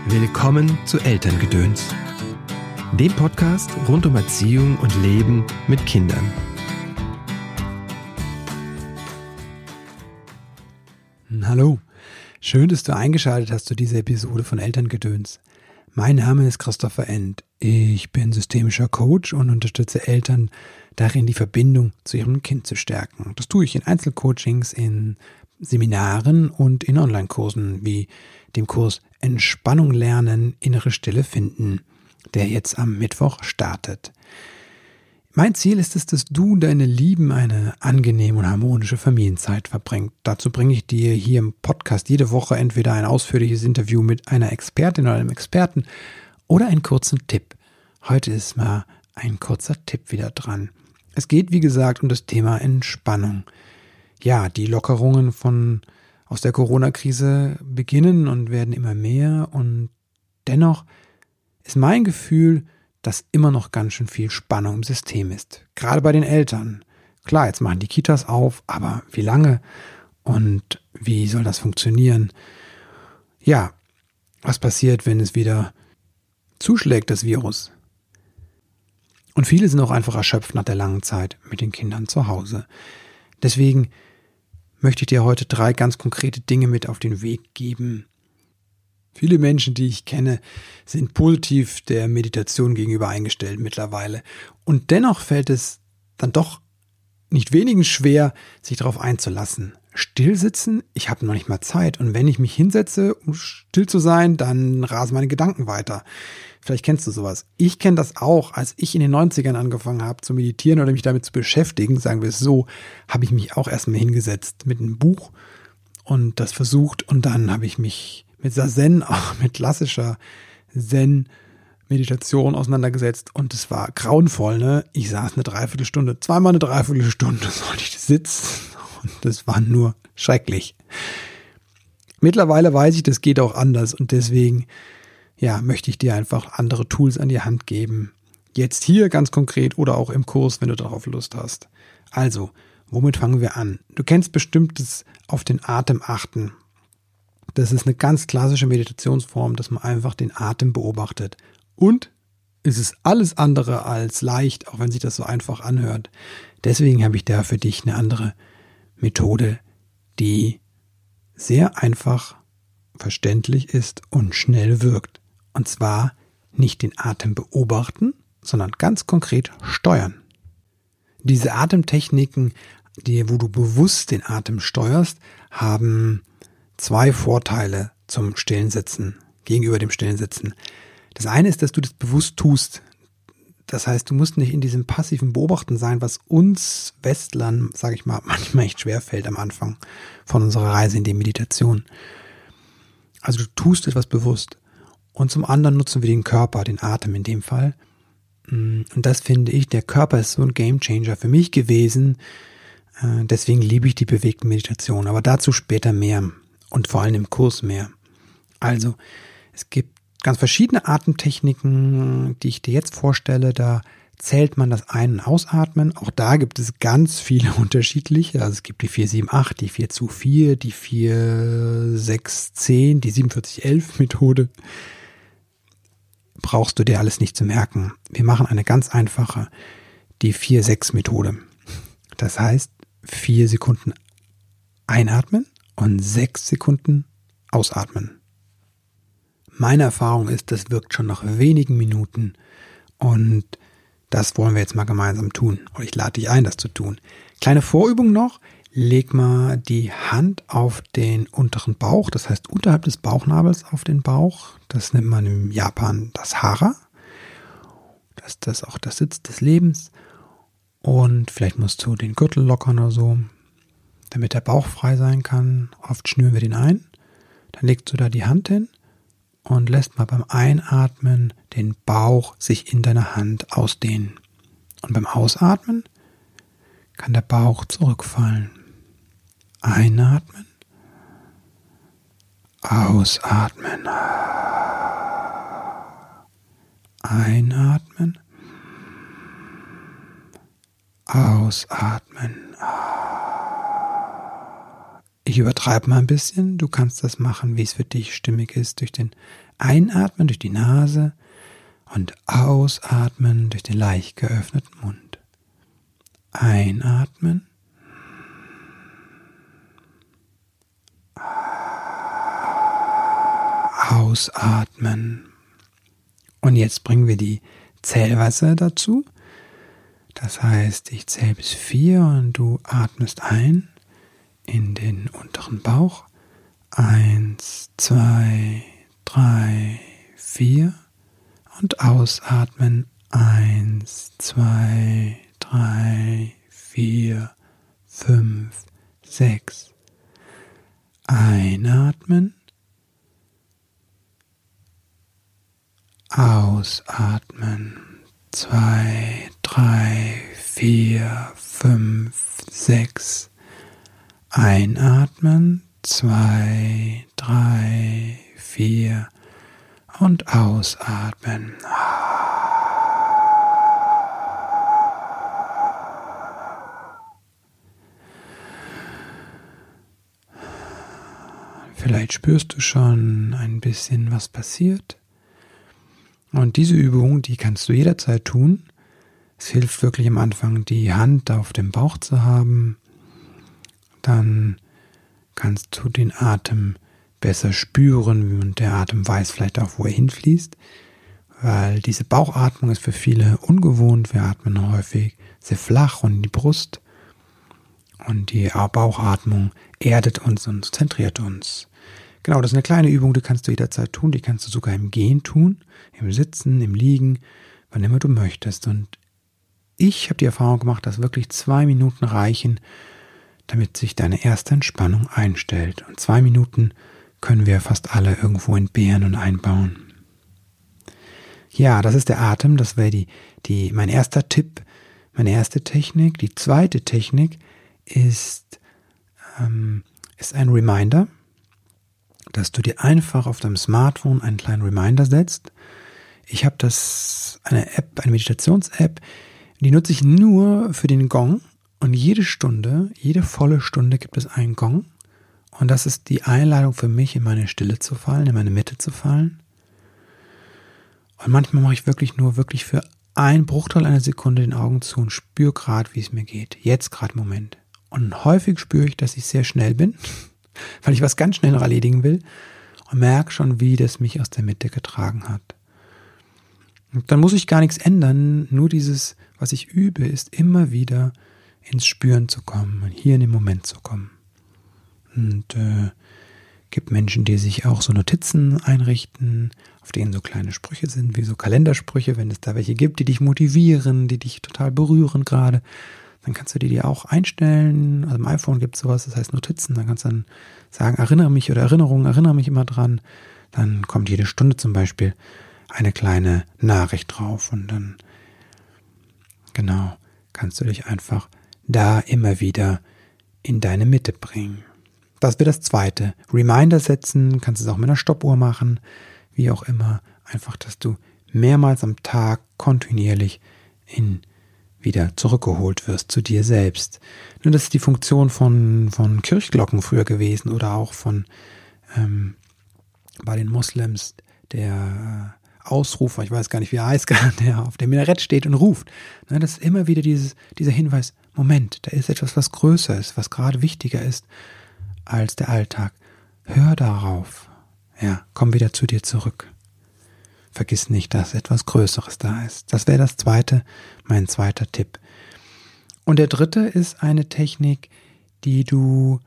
Willkommen zu Elterngedöns, dem Podcast rund um Erziehung und Leben mit Kindern. Hallo, schön, dass du eingeschaltet hast zu dieser Episode von Elterngedöns. Mein Name ist Christopher End. Ich bin systemischer Coach und unterstütze Eltern darin, die Verbindung zu ihrem Kind zu stärken. Das tue ich in Einzelcoachings, in Seminaren und in Online-Kursen wie dem Kurs Entspannung lernen, innere Stille finden, der jetzt am Mittwoch startet. Mein Ziel ist es, dass du und deine Lieben eine angenehme und harmonische Familienzeit verbringt. Dazu bringe ich dir hier im Podcast jede Woche entweder ein ausführliches Interview mit einer Expertin oder einem Experten oder einen kurzen Tipp. Heute ist mal ein kurzer Tipp wieder dran. Es geht, wie gesagt, um das Thema Entspannung. Ja, die Lockerungen aus der Corona-Krise beginnen und werden immer mehr, und dennoch ist mein Gefühl, dass immer noch ganz schön viel Spannung im System ist. Gerade bei den Eltern. Klar, jetzt machen die Kitas auf, aber wie lange und wie soll das funktionieren? Ja, was passiert, wenn es wieder zuschlägt, das Virus? Und viele sind auch einfach erschöpft nach der langen Zeit mit den Kindern zu Hause. Deswegen möchte ich dir heute 3 ganz konkrete Dinge mit auf den Weg geben. Viele Menschen, die ich kenne, sind positiv der Meditation gegenüber eingestellt mittlerweile. Und dennoch fällt es dann doch nicht wenigen schwer, sich darauf einzulassen. Stillsitzen, ich habe noch nicht mal Zeit. Und wenn ich mich hinsetze, um still zu sein, dann rasen meine Gedanken weiter. Vielleicht kennst du sowas. Ich kenne das auch. Als ich in den 90ern angefangen habe zu meditieren oder mich damit zu beschäftigen, sagen wir es so, habe ich mich auch erstmal hingesetzt mit einem Buch und das versucht. Und dann habe ich mich mit Zazen, auch mit klassischer Zen-Meditation auseinandergesetzt. Und es war grauenvoll, ne? Ich saß eine Dreiviertelstunde, zweimal eine Dreiviertelstunde sollte ich sitzen. Und das war nur schrecklich. Mittlerweile weiß ich, das geht auch anders. Und deswegen, ja, möchte ich dir einfach andere Tools an die Hand geben. Jetzt hier ganz konkret oder auch im Kurs, wenn du darauf Lust hast. Also, womit fangen wir an? Du kennst bestimmt das auf den Atem achten. Das ist eine ganz klassische Meditationsform, dass man einfach den Atem beobachtet. Und es ist alles andere als leicht, auch wenn sich das so einfach anhört. Deswegen habe ich da für dich eine andere Methode, die sehr einfach verständlich ist und schnell wirkt. Und zwar nicht den Atem beobachten, sondern ganz konkret steuern. Diese Atemtechniken, wo du bewusst den Atem steuerst, haben 2 Vorteile zum stillen Sitzen, gegenüber dem stillen Sitzen. Das eine ist, dass du das bewusst tust. Das heißt, du musst nicht in diesem passiven Beobachten sein, was uns Westlern, sage ich mal, manchmal echt schwer fällt am Anfang von unserer Reise in die Meditation. Also du tust etwas bewusst. Und zum anderen nutzen wir den Körper, den Atem in dem Fall. Und das finde ich, der Körper ist so ein Gamechanger für mich gewesen. Deswegen liebe ich die bewegten Meditationen. Aber dazu später mehr. Und vor allem im Kurs mehr. Also, es gibt ganz verschiedene Atemtechniken, die ich dir jetzt vorstelle. Da zählt man das Ein- und Ausatmen. Auch da gibt es ganz viele unterschiedliche. Also es gibt die 4-7-8, die 4-4, die 4-6-10, die 47-11-Methode. Brauchst du dir alles nicht zu merken. Wir machen eine ganz einfache, die 4-6-Methode. Das heißt, 4 Sekunden einatmen und 6 Sekunden ausatmen. Meine Erfahrung ist, das wirkt schon nach wenigen Minuten, und das wollen wir jetzt mal gemeinsam tun. Und ich lade dich ein, das zu tun. Kleine Vorübung noch. Leg mal die Hand auf den unteren Bauch, das heißt unterhalb des Bauchnabels auf den Bauch. Das nennt man im Japan das Hara. Das ist auch der Sitz des Lebens. Und vielleicht musst du den Gürtel lockern oder so, damit der Bauch frei sein kann. Oft schnüren wir den ein. Dann legst du da die Hand hin und lässt mal beim Einatmen den Bauch sich in deiner Hand ausdehnen. Und beim Ausatmen kann der Bauch zurückfallen. Einatmen. Ausatmen. Einatmen. Ausatmen. Ich übertreibe mal ein bisschen. Du kannst das machen, wie es für dich stimmig ist. Durch den Einatmen, durch die Nase und Ausatmen durch den leicht geöffneten Mund. Einatmen. Ausatmen. Und jetzt bringen wir die Zählweise dazu. Das heißt, ich zähle bis 4 und du atmest ein in den unteren Bauch. 1, 2, 3, 4 und ausatmen. 1, 2, 3, 4, 5, 6. Einatmen. Ausatmen. 2, 3, 4, 5, 6. Einatmen. 2, 3, 4 und ausatmen. Vielleicht spürst du schon ein bisschen, was passiert. Und diese Übung, die kannst du jederzeit tun. Es hilft wirklich am Anfang, die Hand auf dem Bauch zu haben. Dann kannst du den Atem besser spüren und der Atem weiß vielleicht auch, wo er hinfließt. Weil diese Bauchatmung ist für viele ungewohnt. Wir atmen häufig sehr flach und in die Brust. Und die Bauchatmung erdet uns und zentriert uns. Genau, das ist eine kleine Übung, die kannst du jederzeit tun. Die kannst du sogar im Gehen tun, im Sitzen, im Liegen, wann immer du möchtest. Und ich habe die Erfahrung gemacht, dass wirklich 2 Minuten reichen, damit sich deine erste Entspannung einstellt. Und 2 Minuten können wir fast alle irgendwo entbehren und einbauen. Ja, das ist der Atem. Das wäre mein erster Tipp, meine erste Technik. Die zweite Technik ist ein Reminder, dass du dir einfach auf deinem Smartphone einen kleinen Reminder setzt. Ich habe eine Meditations-App, die nutze ich nur für den Gong. Und jede volle Stunde gibt es einen Gong. Und das ist die Einladung für mich, in meine Stille zu fallen, in meine Mitte zu fallen. Und manchmal mache ich wirklich für einen Bruchteil einer Sekunde den Augen zu und spüre gerade, wie es mir geht. Jetzt gerade im Moment. Und häufig spüre ich, dass ich sehr schnell bin, weil ich was ganz schnell noch erledigen will und merke schon, wie das mich aus der Mitte getragen hat. Und dann muss ich gar nichts ändern, nur dieses, was ich übe, ist immer wieder ins Spüren zu kommen und hier in den Moment zu kommen. Und gibt Menschen, die sich auch so Notizen einrichten, auf denen so kleine Sprüche sind, wie so Kalendersprüche, wenn es da welche gibt, die dich motivieren, die dich total berühren gerade. Dann kannst du die auch einstellen. Also im iPhone gibt es sowas, das heißt Notizen. Dann kannst du dann sagen, erinnere mich immer dran. Dann kommt jede Stunde zum Beispiel eine kleine Nachricht drauf. Und dann, genau, kannst du dich einfach da immer wieder in deine Mitte bringen. Das wäre das zweite. Reminder setzen, kannst du es auch mit einer Stoppuhr machen, wie auch immer. Einfach, dass du mehrmals am Tag kontinuierlich wieder zurückgeholt wirst zu dir selbst. Nur das ist die Funktion von Kirchglocken früher gewesen oder auch bei den Moslems der Ausrufer, ich weiß gar nicht, wie er heißt, der auf dem Minarett steht und ruft. Das ist immer wieder dieser Hinweis, Moment, da ist etwas, was größer ist, was gerade wichtiger ist als der Alltag. Hör darauf. Ja, komm wieder zu dir zurück. Vergiss nicht, dass etwas Größeres da ist. Das wäre mein zweiter Tipp. Und der dritte ist eine Technik, die du,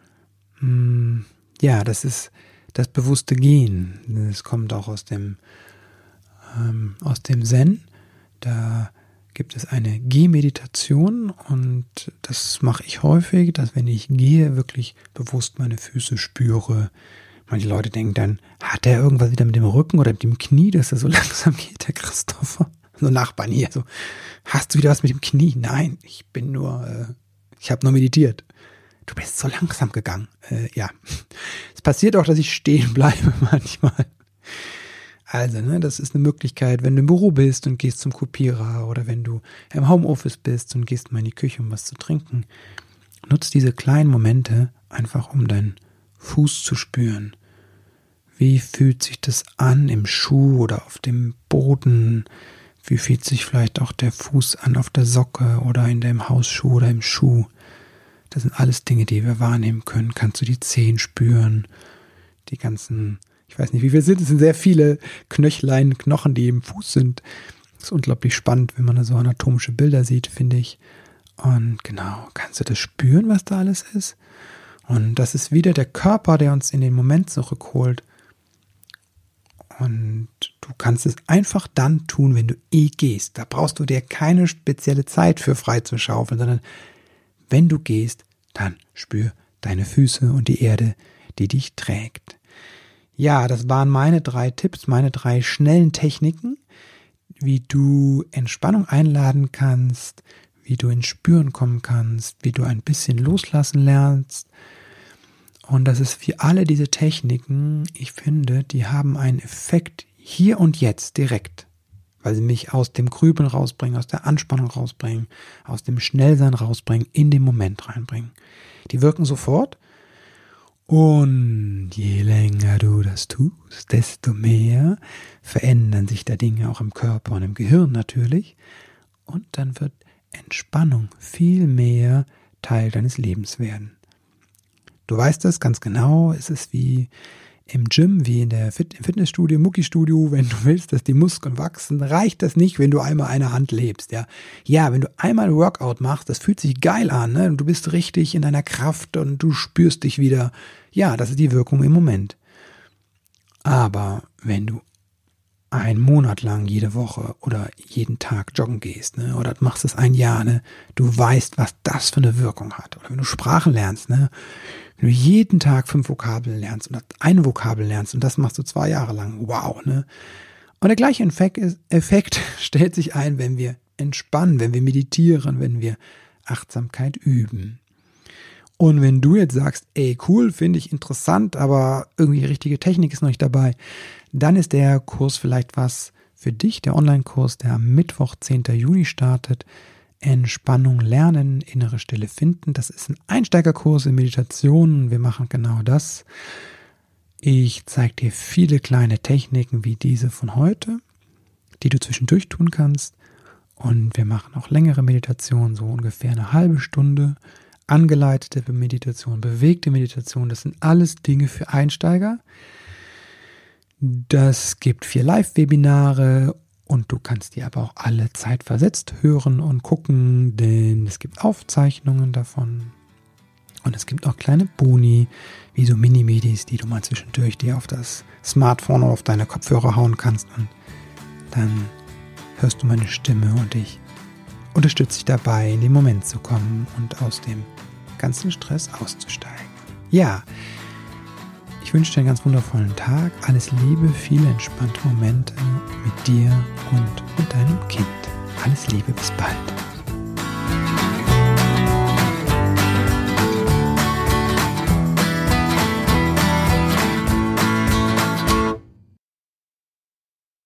das ist das bewusste Gehen. Das kommt auch aus dem Zen. Da gibt es eine Gehmeditation und das mache ich häufig, dass wenn ich gehe, wirklich bewusst meine Füße spüre. Manche Leute denken dann, hat er irgendwas wieder mit dem Rücken oder mit dem Knie, dass er so langsam geht, der Christopher? So Nachbarn hier, so, hast du wieder was mit dem Knie? Nein, ich habe nur meditiert. Du bist so langsam gegangen. Ja, es passiert auch, dass ich stehen bleibe manchmal. Also, das ist eine Möglichkeit, wenn du im Büro bist und gehst zum Kopierer oder wenn du im Homeoffice bist und gehst mal in die Küche, um was zu trinken. Nutz diese kleinen Momente einfach, um dein Fuß zu spüren. Wie fühlt sich das an im Schuh oder auf dem Boden? Wie fühlt sich vielleicht auch der Fuß an auf der Socke oder in dem Hausschuh oder im Schuh? Das sind alles Dinge, die wir wahrnehmen können. Kannst du die Zehen spüren? Die ganzen, ich weiß nicht, wie viele sind es? Sind sehr viele Knöchlein, Knochen, die im Fuß sind. Das ist unglaublich spannend, wenn man da so anatomische Bilder sieht, finde ich. Und genau, kannst du das spüren, was da alles ist? Und das ist wieder der Körper, der uns in den Moment zurückholt. Und du kannst es einfach dann tun, wenn du gehst. Da brauchst du dir keine spezielle Zeit für freizuschaufeln, sondern wenn du gehst, dann spür deine Füße und die Erde, die dich trägt. Ja, das waren meine 3 Tipps, meine 3 schnellen Techniken, wie du Entspannung einladen kannst, wie du ins Spüren kommen kannst, wie du ein bisschen loslassen lernst. Und das ist für alle diese Techniken, ich finde, die haben einen Effekt hier und jetzt direkt, weil sie mich aus dem Grübeln rausbringen, aus der Anspannung rausbringen, aus dem Schnellsein rausbringen, in den Moment reinbringen. Die wirken sofort und je länger du das tust, desto mehr verändern sich da Dinge auch im Körper und im Gehirn natürlich und dann wird Entspannung viel mehr Teil deines Lebens werden. Du weißt das ganz genau, es ist wie im Gym, wie in der im Fitnessstudio, im Muckistudio, wenn du willst, dass die Muskeln wachsen, reicht das nicht, wenn du einmal eine Hand lebst. Ja, wenn du einmal ein Workout machst, das fühlt sich geil an, ne? Du bist richtig in deiner Kraft und du spürst dich wieder. Ja, das ist die Wirkung im Moment. Aber wenn du einen Monat lang jede Woche oder jeden Tag joggen gehst, ne, oder machst es ein Jahr, ne, du weißt, was das für eine Wirkung hat. Oder wenn du Sprachen lernst, ne, wenn du jeden Tag 5 Vokabeln lernst oder eine Vokabel lernst und das machst du 2 Jahre lang, wow, ne. Und der gleiche Effekt stellt sich ein, wenn wir entspannen, wenn wir meditieren, wenn wir Achtsamkeit üben. Und wenn du jetzt sagst, ey, cool, finde ich interessant, aber irgendwie die richtige Technik ist noch nicht dabei, dann ist der Kurs vielleicht was für dich, der Online-Kurs, der am Mittwoch, 10. Juni startet. Entspannung lernen, innere Stille finden. Das ist ein Einsteigerkurs in Meditation. Wir machen genau das. Ich zeige dir viele kleine Techniken wie diese von heute, die du zwischendurch tun kannst. Und wir machen auch längere Meditationen, so ungefähr eine halbe Stunde. Angeleitete Meditation, bewegte Meditation, das sind alles Dinge für Einsteiger. Das gibt 4 Live-Webinare und du kannst die aber auch alle zeitversetzt hören und gucken, denn es gibt Aufzeichnungen davon. Und es gibt auch kleine Boni, wie so Mini-Medis, die du mal zwischendurch dir auf das Smartphone oder auf deine Kopfhörer hauen kannst. Und dann hörst du meine Stimme und ich unterstütze dich dabei, in den Moment zu kommen und aus dem ganzen Stress auszusteigen. Ja, ich wünsche dir einen ganz wundervollen Tag. Alles Liebe, viele entspannte Momente mit dir und mit deinem Kind. Alles Liebe, bis bald.